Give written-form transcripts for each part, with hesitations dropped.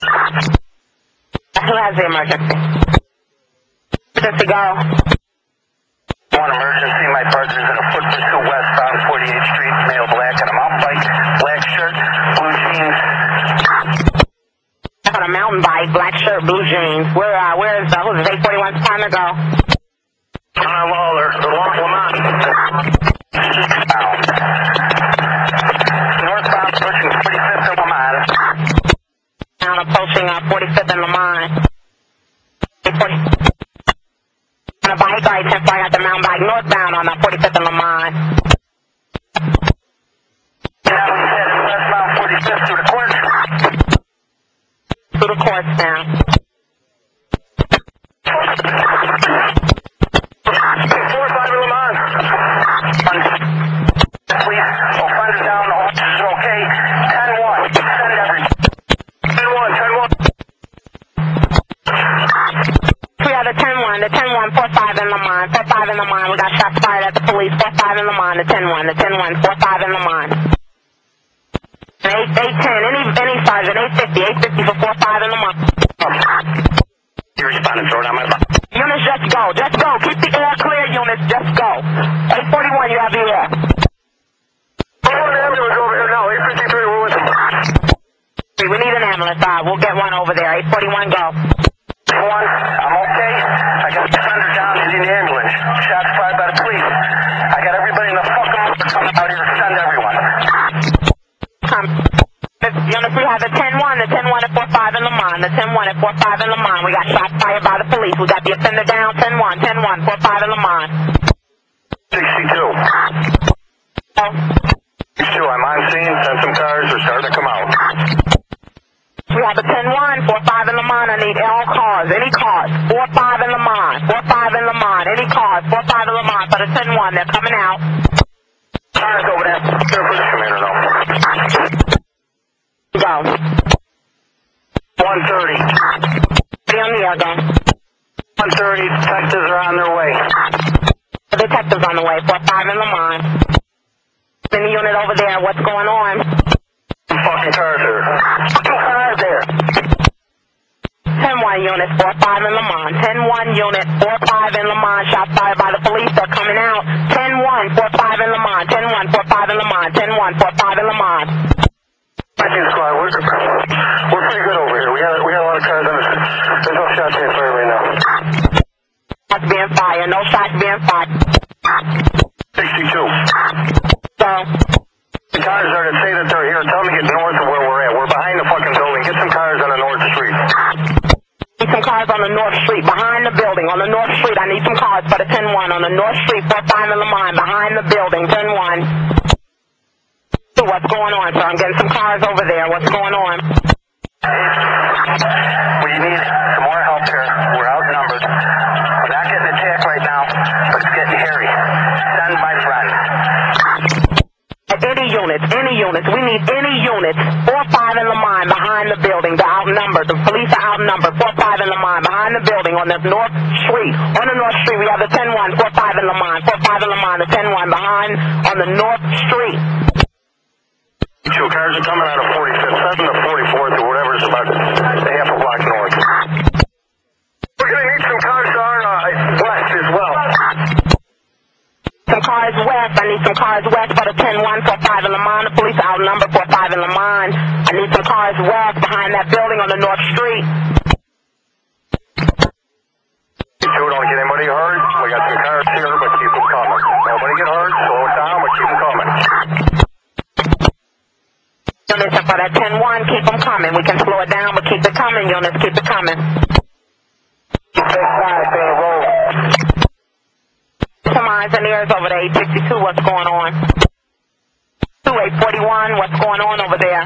Who has the emergency? Emergency, go. One emergency, my partner's in a foot pursuit westbound 48th Street, male black on a mountain bike, black shirt, blue jeans. On a mountain bike, black shirt, blue jeans. Where is who's 841's time to go? Connor Lawler, the Lamont. Northbound pushing 45th and Lamont. Down approaching 45th and Lamont. 840. On a bike, right, 10 flying at the mountain bike, northbound on 45th and Lamont. Now he's heading westbound 45th through the court. Through the courts now. 4-5 in Lamont. Please, offender down, officers okay. 10-1, send everyone. 10-1. We have the 10-1, 4-5 in Lamont, 4-5 in Lamont. We got shots fired at the police, 4-5 in Lamont, the 10-1, 4-5 in Lamont. 810, any sergeant, 850 for 4-5 in Lamont. You responded, throw it on my box. Units, just go. Keep the air clear, units, just go. 841, you have the air. Ambulance over here now, 853, we're with them. We need an ambulance, we'll get one over there, 841, go. One, I'm okay. I got the offender down, he's in the ambulance. Shots fired by the police. I got everybody in the fucking office coming out here to send everyone. Units, we have the 10-1 at 4-5 in Lamont, the 10-1 at 4-5 in Lamont. We got shots fired by the police. We got the offender down, 10-1, 4-5 in Lamont. 62. Oh. 62, I'm on scene, send some cars, they're starting to come out. We have the 10-1, 4-5 in Lamont. I need all cars, any cars. 4-5 in Lamont, 4-5 in Lamont, any cars, 4-5 in Lamont for the 10-1. They're coming out. Cars over there. Sure, police commander, no. Go. 130. Be on the air, go. 130, detectives are on their way. The detectives on the way, 4-5 in Lamont. Any unit over there, what's going on? Some fucking cars there. Two cars there. 10-1 unit, 4-5 in Lamont. 10-1 unit, 4-5 in Lamont. Shots fired by the police, they're coming out. 10-1, 4-5 in Lamont. 10-1, 4-5 in Lamont. 10-1, 4-5 in Lamont. Squad, we're pretty good over here. We got a lot of cars on us. There's no shots being fired right now. Shots being fired, no shots being fired. 62. So, The cars are to say that they're here. Tell them to get north of where we're at. We're behind the fucking building. Get some cars on the north street. need some cars on the north street, behind the building. On the north street, I need some cars for the 10-1. On the north street, 4-5 in Lamont, behind the building, 10-1. So what's going on, sir? I'm getting some cars over there. What's going on? We need some more help here. We're outnumbered. We're not getting attacked right now, but it's getting hairy. Send my friend. Any units. We need any units. 4-5 in Lamont, behind the building. They're outnumbered. The police are outnumbered. 4-5 in Lamont, behind the building, on the north street. On the north street, we have the 10-1, 4-5 in Lamont. 4-5 in Lamont, the 10-1, behind, on the north street. Two cars are coming out of 45th, 7 to 44th, or whatever is about a half a block north. We're going to need some cars on west as well. Some cars west. I need some cars west for the 10-1, 4-5 in Lamont. The police are outnumbered, 4-5 in Lamont. I need some cars west behind that building on the north street. Two, don't get anybody hurt. We got some cars here, but keep them coming. Nobody get hurt, slow it down, but keep them coming. Units for that 10-1, keep them coming. We can slow it down, but keep it coming, units. Keep it coming. Take 5, stay roll. Some eyes and ears over there, 862, what's going on? 2841, what's going on over there?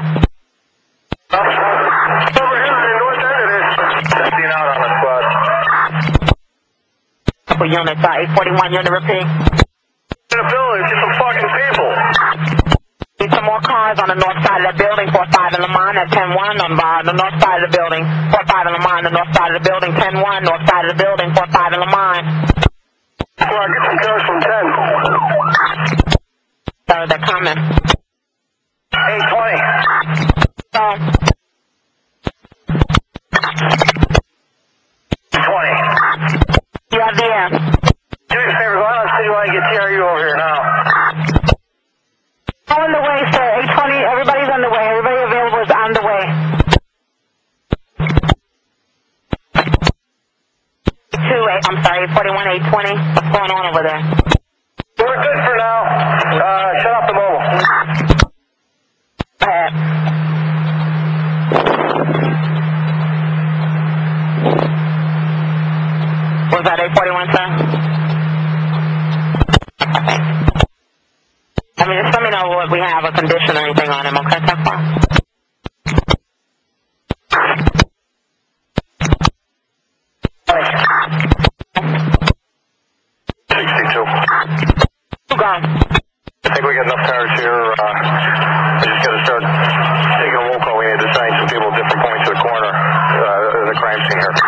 Over here on the north end of this. 15 out on the squad. Couple units, 841, unit repeat. In the building, get some fucking people. Need some more cars on the north side of the building, 4-5 in Lamont, at 10-1 on the north side of the building. 4-5 in Lamont, the north side of the building, 10-1, north side of the building, 4-5 in Lamont. Squad, get some cars from 10. So they're coming. 820. So, am. Do me a favor, go out on Citywide and get TRU over here now. On the way, sir. 820, everybody's on the way. Everybody available is on the way. 41 820. What's going on over there? We're good for now. Shut off the mobile. Go ahead. Was that 841, sir? Okay. I mean, just let me know what we have, a condition or anything on him, okay, so far? I think we got enough cars here. We just got to start taking a roll call. We need to assign some people at different points of the corner of the crime scene here.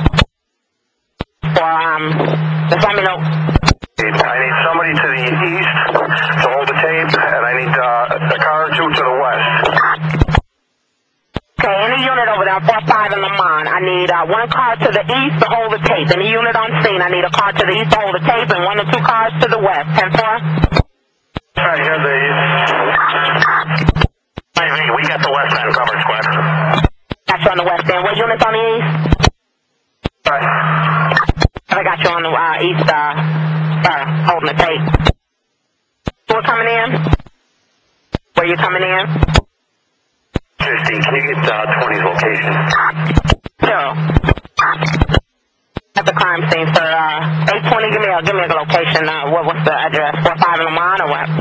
Just let me know. I need somebody to the east to hold the tape, and I need a car or two to the west. Okay, any unit over there, 45 in Lamont. I need one car to the east to hold the tape. Any unit on scene, I need a car to the east to hold the tape, and 1 or 2 cars to the west. 10-4? Right here, the east. We got the west end covered, squad. Got you on the west end. What unit's on the east? Right. I got you on the east, holding the tape. We're coming in? Where you coming in? 15, can you get 20's location? Sure. At the crime scene, sir. 820, give me a location. What's the address? 45 in Lamont or what?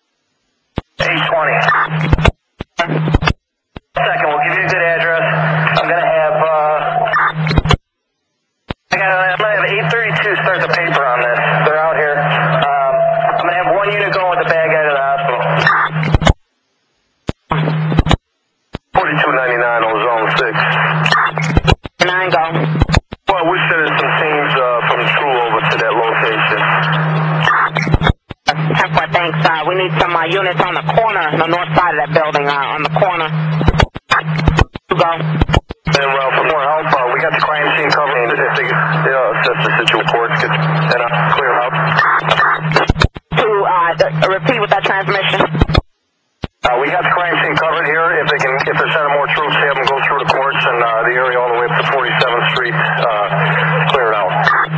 820. Second, we'll give you a good address. I'm gonna have I'm gonna have 832 start the paper on this. They're out here. I'm gonna have 1 unit going with the bad guy to the hospital. 4299 on zone 6. 9 go. Well, we're sending some teams from True over to that location. 10-4, thanks. We need some units on the corner, the north side of that building, on the corner. Go. And for more help, we got the crime scene covered. If they assess the situation, courts get clear out. To repeat with that transmission. We got the crime scene covered here. If they're sending more troops, have them go through the courts and the area all the way up to 47th Street, clear it out.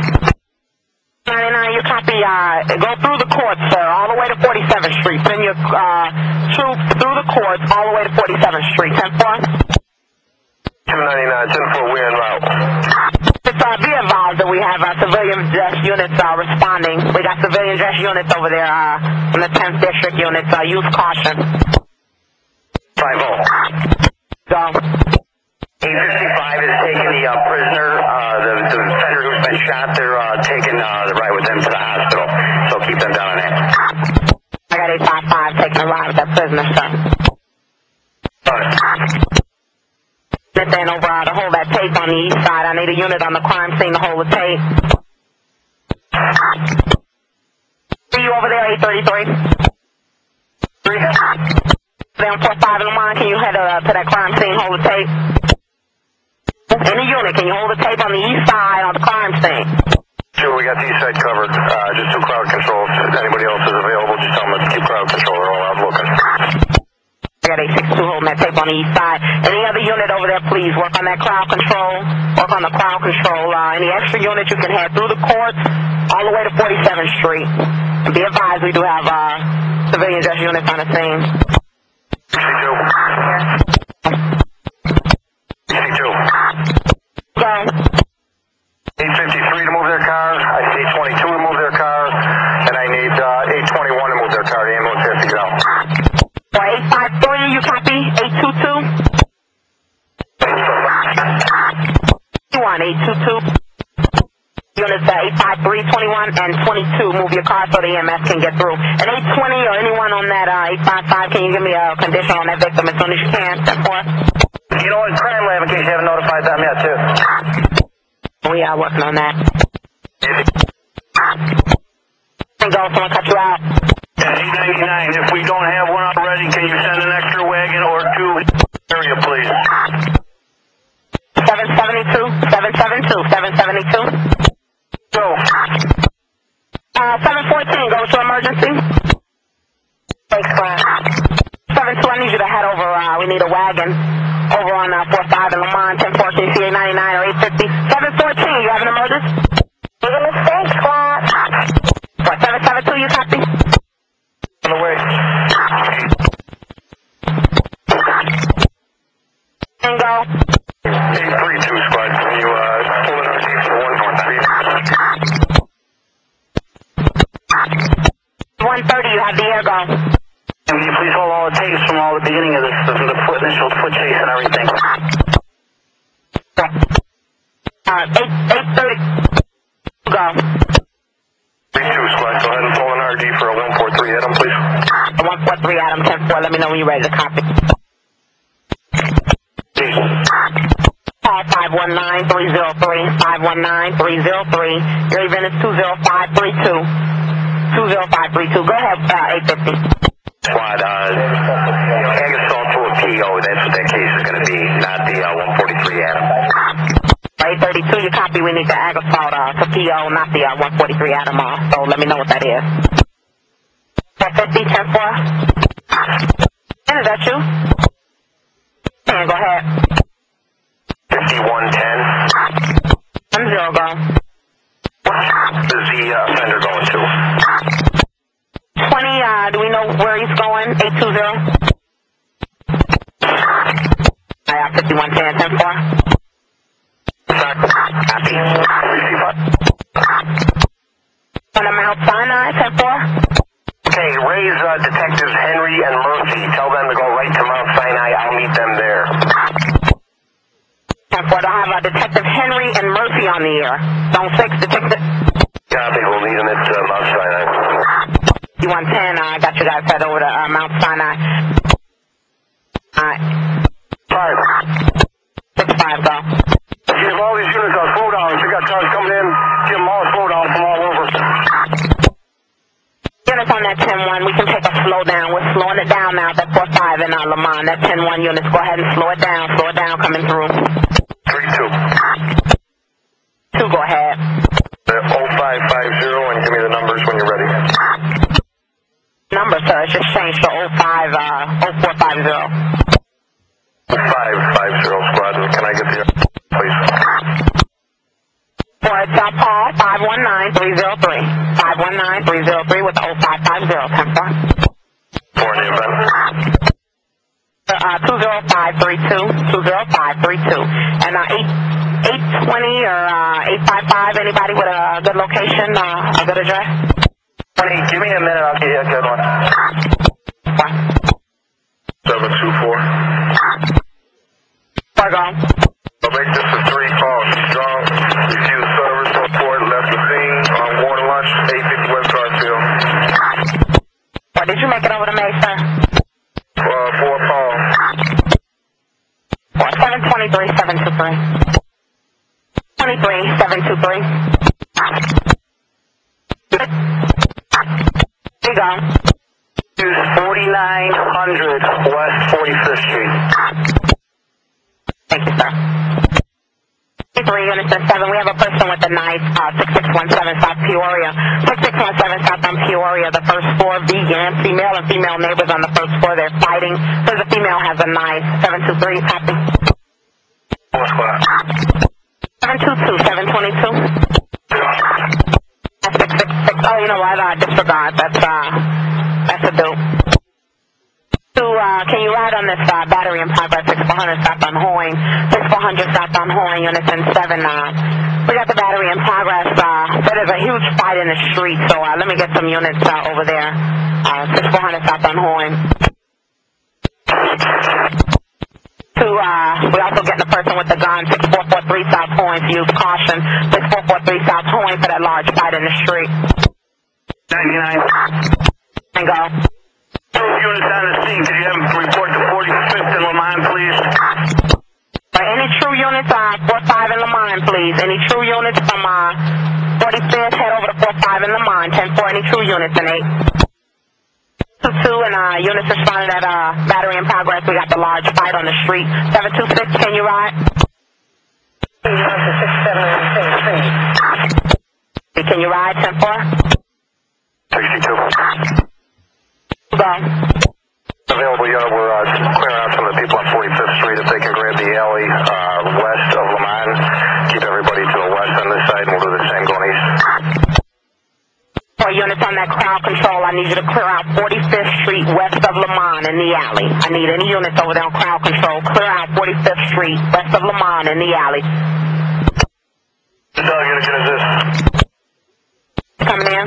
99, you copy. Go through the courts, sir, all the way to 47th Street. Send your troops through the courts all the way to 47th Street. 10-4. 299, 10-4, we're en route. Be advised that we have civilian dress units responding. We got civilian dress units over there from the 10th District units. Use caution. 5-0. Go. 855 is taking the prisoner, the defender who's been shot. They're taking the ride with them to the hospital. So keep them down on that. I got 855 taking a ride with that prisoner, sir. Then over to hold that tape on the east side. I need a unit on the crime scene to hold the tape. See you over there, 833? 3. Down 45 in the line. Can you head to that crime scene, hold the tape? Any unit, can you hold the tape on the east side on the crime scene? Sure, we got the east side covered. Just do crowd control. If anybody else is available, just tell them to keep crowd control. They're all out looking. I got 862 holding that tape on the east side. Any other unit over there, please work on that crowd control. Work on the crowd control. Any extra units you can head through the courts all the way to 47th Street. And be advised, we do have civilian dress units on the scene. 62. Go. 853 to move their car. I need 822 to move their car. And I need 821 to move their car. The ambulance has to get out. For 853, you copy? 822? You want 822? Units 853, 21, and 22. Move your car so the EMS can get through. And 820 or anyone on that 855, can you give me a condition on that victim as soon as you can? 10-4. You know what? Crime lab, in case you haven't notified them yet, too. We are working on that. Go, someone cut you out. 899, if we don't have one already, can you send an extra wagon or 2 area, please? 772, 772, 772. Go. 714, go to emergency. Thanks, Squad. 72, I need you to head over, we need a wagon over on 45 in Lamont, 10-4, can you see 899 or 850? 714, you have an emergency? There's a mistake, Squad. What, 772, you copy? On the way. And go. 832, Squad. Can you pull in our team for 130, you have the air go. Can you please hold all the tapes from all the beginning of this, from the initial foot chase and everything? 830, go. 32, Squad. Go ahead and pull an RD for a 143. Hit him, please. 143, Adam, 10-4, let me know when you're ready to copy. Please. 519-303, 519-303, your event is 20532. 20532, go ahead, 850. Squad, Agasol to a PO, that's what that case is going to be, not the 143 Adam. 832, you copy, we need the Agasol to PO, not the 143 Adam, so let me know what that is. 450, 10-4. Is that you? Yeah, go ahead. 5110. 10, go. Where's the offender going to? 20, do we know where he's going? 820? 5110, 10-4. Happy. On the Mount Sinai, 10-4. Okay, raise Detectives Henry and Murphy. Tell them to go right to Mount Sinai. I'll meet them there. 10-4, they'll have Detective Henry and Murphy on the air. Zone 6, Detective. Copy, we'll meet them at Mount Sinai. You want 10, I got you guys head over to Mount Sinai. Alright. 65, go. Give all these units a slowdown. If you got cars coming in, give them all a slowdown from all over. Units on that 10-1, we can take a slow down. We're slowing it down now, that 4-5 in Lamont. That 10-1 units, go ahead and slow it down, coming through. 3-2. 2, go ahead. 0550 and give me the numbers when you're ready. Number, sir, it's just changed to 0450. 550, Squad. Can I get the please? For it's Paul, 519-303. 519-303 with the 0550, 10-4. For the event. 20532, 20532. And 820 or 855, anybody with a good location, a good address? 20, give me a minute, I'll give you a good one. What? 724. Where go? I'll make this a 3 call. Strong. Refuse service report. Left the scene on water lunch. 850 West Garfield. Or did you make it over to May, sir? 4 call. 723-723. 23-723. There you go. Use 4900 West 45th Street. Thank you, sir. 3 units and 7. We have a person with a knife, 6617 South Peoria. 6617 South on Peoria. The first floor, vegan, female and female neighbors on the first floor. They're fighting. So the female has a knife. 723, copy. 722, 722. That's 666. Oh, you know what? Disregard. That's a dope. Can you ride on this battery in progress, 6400 South on Hoying, 6400 South on Hoying, units in 7. We got the battery in progress. There's a huge fight in the street, so let me get some units over there. 6400 South on Hoying. We also getting the person with the gun, 6443 South Hoying, to use caution. 6443 South Hoying for that large fight in the street. 99. And go. Units on the scene. Could you have them report to 45th and Lamont, please? Any true units, 45 in Lamont, please. Any true units from 45th, head over to 45 in Lamont. 10-4, any true units in 8. 2-2, and units responded at battery in progress. We got the large fight on the street. 726, can you ride? Can you ride, 10-4? go. Available unit, we're clearing out some of the people on 45th Street. If they can grab the alley west of Lamont, keep everybody to the west on this side, and we'll do the same going east. 4 units on that crowd control. I need you to clear out 45th Street west of Lamont in the alley. I need any units over there on crowd control. Clear out 45th Street west of Lamont in the alley. Dog unit, get us this. Coming in.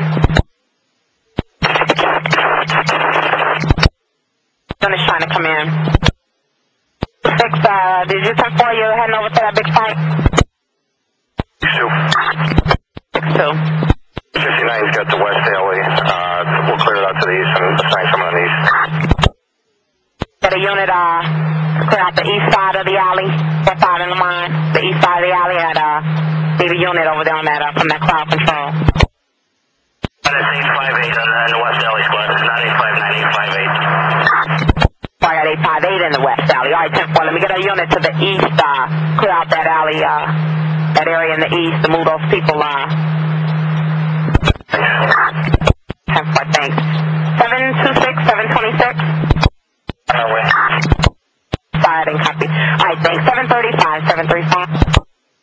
Sun is trying to come in. 6, did you 10-4, you heading over to that big fight? 6-2. 59's got the west alley. We'll clear it out to the east and assign someone on the east. Got a unit, clear out the east side of the alley. 4-5 in Lamont. The east side of the alley at, need a unit over there on that, from that crowd control. That's 858 in the west alley squad. It's not 859, 858. Oh, I got 858 in the west alley. All right, 10-4. Let me get a unit to the east, clear out that alley, that area in the east to move those people, 10-4, thanks. 726, 726. On our way. Sorry, I didn't copy. All right, thanks. 735, 735.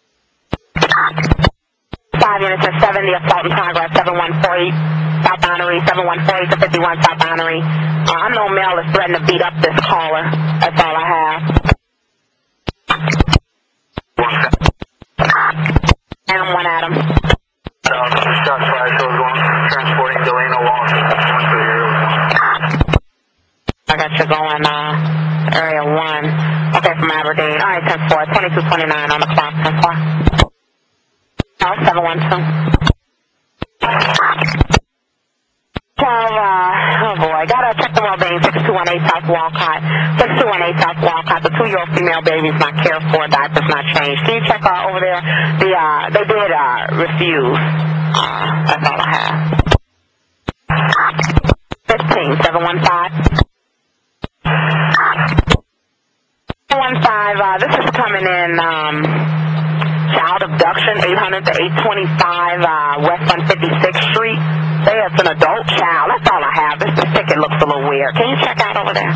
5 units at 7, the assault in progress, 7148 South Honorary, 7148 to 51 South Honorary. Unknown male is threatening to beat up this caller. That's all I have. And I'm 1 Adam. Shots fired, so going transporting Delano Wallace. I got you going, area 1. Okay, from Aberdeen. All right, 10-4, 2229 on the clock, 10-4. Oh, 712. 12, oh boy, gotta check the well-being, 6218 South Walcott. 6218 South Walcott, the 2-year-old female baby's not cared for, diapers not changed. Can you check over there? They did, refuse. That's all I have. 15, 715. 715, this is coming in, child abduction, 800 to 825 West 156th Street. Say it's an adult child. That's all I have. This ticket looks a little weird. Can you check out over there?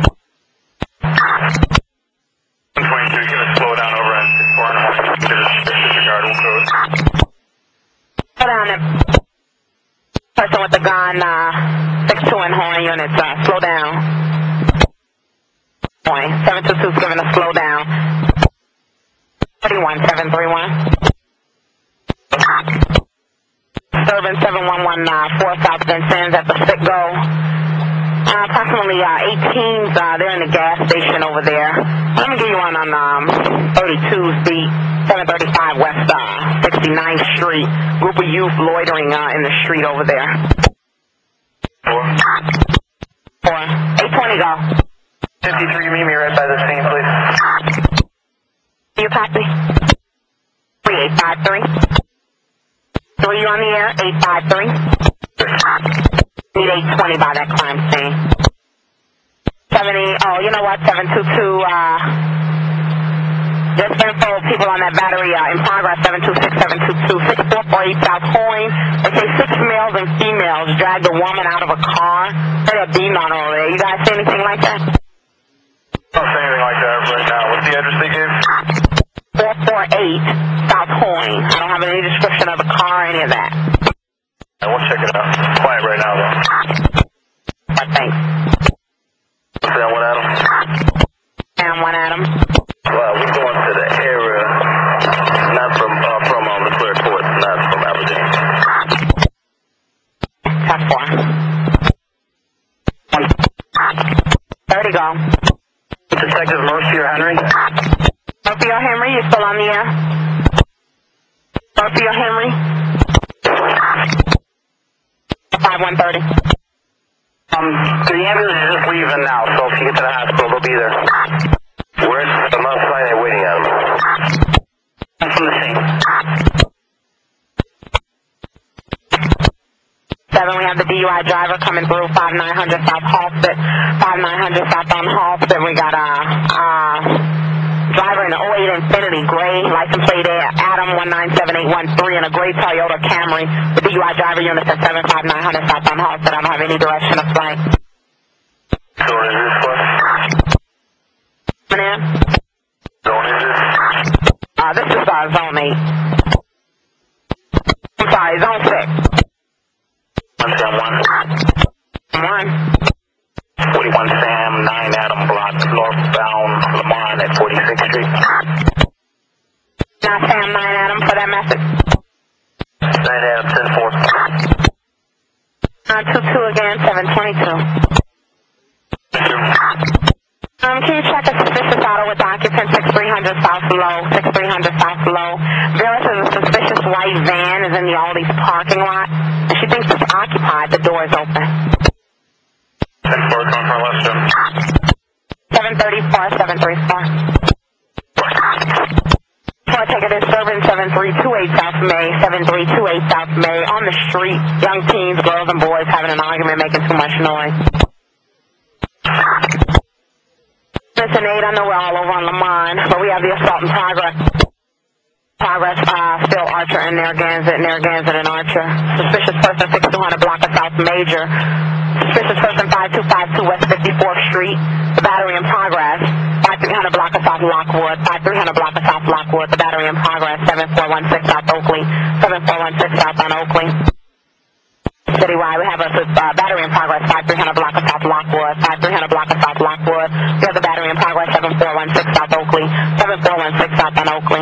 22, gonna slow down over on 64 and disregard code. Slow down there. Person with the gun, 6-2 and horn units, slow down. 722's giving a slow down. 31731. Disturbance 711 4 South Vincennes at the Sitgo. Approximately 18s, they're in the gas station over there. Let me get you on 32's beat, 735 West 69th Street. Group of youth loitering in the street over there. 4. 820 go. 53, meet me right by the scene, please. You copy? 3853. 3 on the air, 853. Need 820 by that crime scene. 70, oh, you know what, 722, just info, people on that battery in progress, 726, 722, 6448 South Hoyne. They say 6 males and females dragged a woman out of a car. They had beam on over there. You guys see anything like that? I don't see anything like that right now. What's the address they gave? 448 South Hoyne. I don't have any description of the car or any of that. I won't check it out. It's quiet right now, though. But thanks. What's that, 1 Adam? And 1 Adam. Well, we're going to the area, not from the clear court, not from Aberdeen. Top 4. 30 go. Detective Murphy or Henry? Murphy or Henry, you still on the air? Murphy or Henry? 5130. The ambulance is just leaving now, so if you get to the hospital, they'll be there. Where's the Mount Sinai waiting at him? I'm from the scene. 7, we have the DUI driver coming through, 5900 South Halsted, 5900 South on Halsted. We got driver in an 08 Infinity gray, license plate Adam 197813 in a gray Toyota Camry. The DUI driver unit at 75900 South on Halsted. I don't have any direction of flight. Zone is this one? Coming in. Zone is this? This is Zone 8. I'm sorry, Zone 6. 171. 41 Sam, 9 Adam Block, northbound Lamont at 46th Street. Now Sam 9 Adam for that message. 9 Adam, 10-4. 22 again, 722. Can you check a suspicious auto with occupant 6300 South Low, 6300 South Low? Vera says a suspicious white van is in the Aldi's parking lot, and she thinks it's occupied. The door is open. 10-4, going for Western. 734, 734. So I take a disturbance 7328 South May, 7328 South May, on the street. Young teens, girls and boys having an argument, making too much noise. Listen, 8, I know we're all over on Lamont, but we have the assault in progress. Still Archer and Narragansett and Archer. Suspicious person 6200 block of South Major. Suspicious person 5252 West 54th Street. The battery in progress. 5300 block of South Lockwood. 5300 block of South Lockwood. The battery in progress. 7416 South Oakley. 7416 South on Oakley. Citywide, we have a battery in progress, 5300 block of South Lockwood, 5300 block of South Lockwood. We have the battery in progress, 7416 South Oakley, 7416 South on Oakley.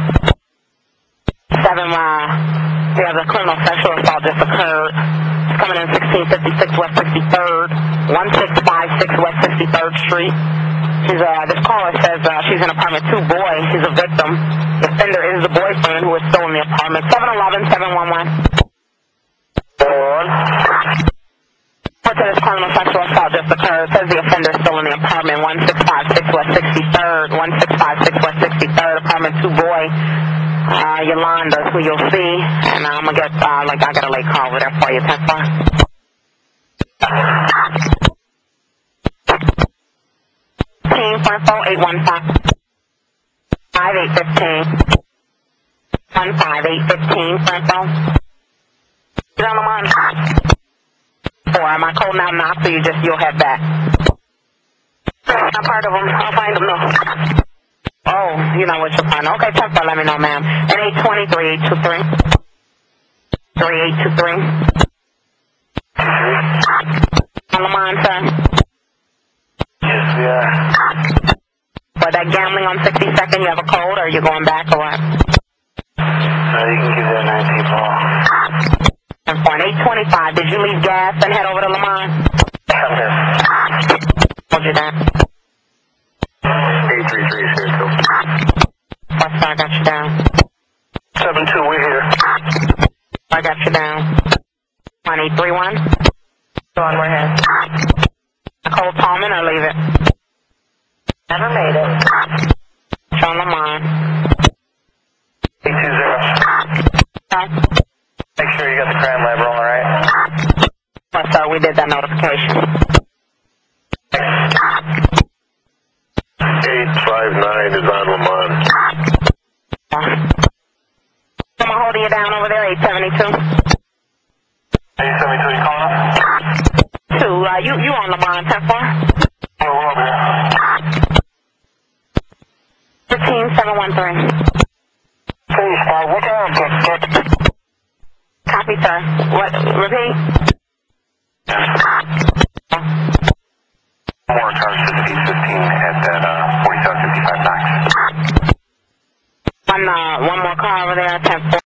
7, we have the criminal sexual assault just occurred. It's coming in 1656 West 63rd, 1656 West 63rd Street. This caller says she's in apartment 2 boy. She's a victim. The offender is the boyfriend who is still in the apartment. 711, 711. What's this criminal sexual assault just occurred? It says the offender is still in the apartment 1656 West 63rd, 1656 West 63rd, apartment 2 boy. Yolanda is who you'll see, and I'm gonna get I got a late call over there for you, 10-4. Team 815 5815 15815 phone. Get on the line. 4. Am I cold now knock so you'll head back? I'm part of them. I'll find them though. Oh, you know what you'll find. Okay, 10-4, let me know, ma'am. And 820-3823. 3823. On the line, sir. Yes, we are. For that gambling on 62nd, you have a code or are you going back or what? You can give that 19 ball. 825. Did you leave gas and head over to Lamont? Hold you down. 833 here too. What's I got you down? 72, we're here. I got you down. 1831. Go on, we're here. Cold Tallman or leave it? Never made it. Show Lamont. 820. Okay. Make sure you got the crime lab rolling, right? Yes, sir, we did that notification. 859 is on Lamont. Someone holding you down over there, 872. 872, you calling us? 2, you on Lamont, 10-4? Oh, we're over here. 15713. Please, what get? Copy, sir. What? Repeat? More cars 1515 at that 4755 Knox. One more car over there, 10-4.